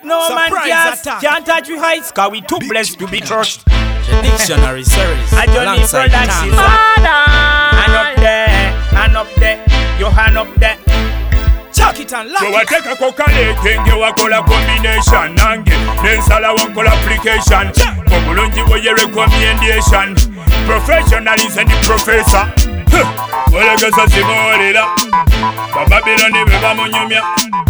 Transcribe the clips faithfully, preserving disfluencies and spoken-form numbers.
No man Surprise can, attack. can't touch we heights, cause we too blessed to be trusted. The Dictionary series. I don't need alongside productions. Tom. And up there, and up there, your hand up there. Chuck it and lock So it. I take a coconut, nge wakola combination nange nensala wankola application obulungi bwe recommendation professionalism the professor welegeza zimolera bababyloni be bamunyumya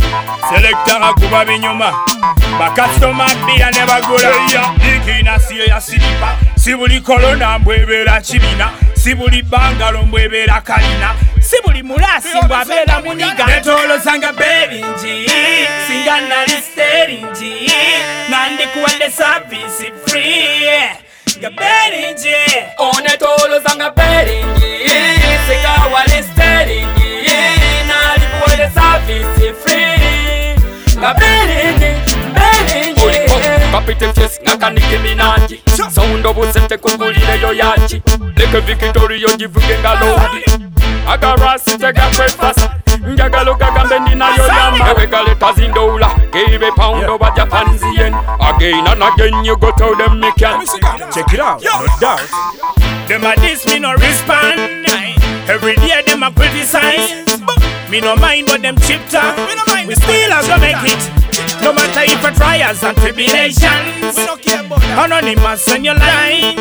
selector akuba binyuma bakasitoma bira ne bagula ikinasiyo ya silipa si buli kolona mbwebera kibina si buli bangalo mbwebera kalina si buli mulasi mbwabera muniga netolozanga beringi singa nali steringi nandikuwadde service free nga beringi onetolozanga beringi singa wali steringi nandikuwadde service free nga beringi beringi kapite fes nga kanike minanji sound obusente kugulireyo yaki leke victorio givuge nga lodi agarasi tega breakfast njagalo gagambe ninayo yama ewegale tazindowula gave pound over Japanese yen again and again you go tell them me can check it out, no doubt. Them a diss me no respond. Every day them a criticize. Me no mind what them chip talk. We still a go make it. No matter if a trials and tribulations. Anonymous on your line.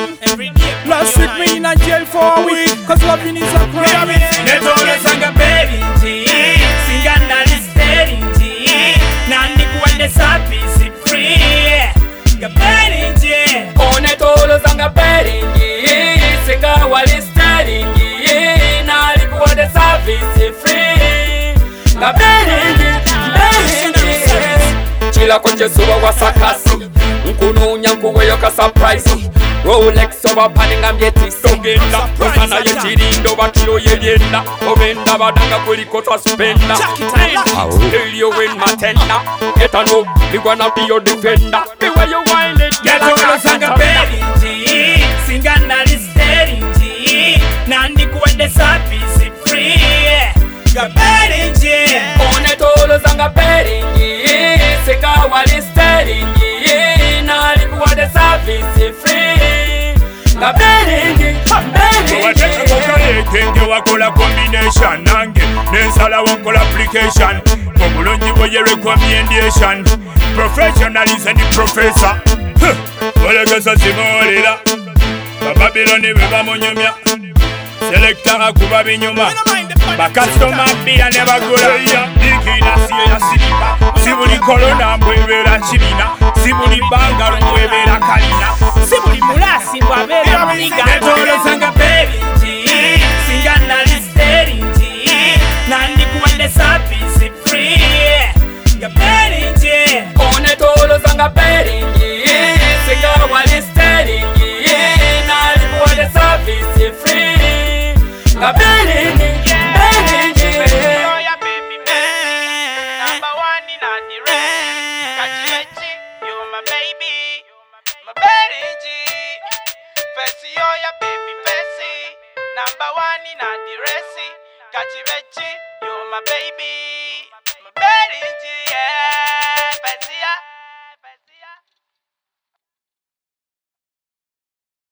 Last week me in a jail for a week, cause loving is a crime. Netolozanga beringi singa nali steringi nandikuwadde service free nga beringi onetolozanga beringi singa wali steringi nalikuwadde service free nga beringi beringi chilako chesuba wasakasi nkununya nkuweyo ka surprise Rolex oba paninga mbyeti sogenda Osana yechirindo batiro yelyenda Obenda badanga kuliko twa spenda Elio win matenda Etano, we gonna be your defender The way you wind it, get on sanga beringi singa nali steringi nandikuwadde service free nga beringi onetolozanga beringi singa wali steringi nalikuwadde service free nga beringi wateka kokaleke nge wakola combination nange nensala wankola application obulungi bwe recommendation professionalism the professor welegeza zimolera bababyloni be bamunyumya selector akuba binyuma bakasitoma bira ne bagula ikinasiyo ya silipa si buli kolona mbwebera kibina si buli bangalo mbwebera kalina si buli mulasi mbwabera muniga netolozanga beringi singa nali steringi nandikuwadde service free nga beringi onetolozanga beringi singa wali steringi nalikuwadde service free nga beringi beringi number one in the race kachimechi you my baby my beringi Fessy oh ya baby Fessy number one in the race kachimechi you my baby my beringi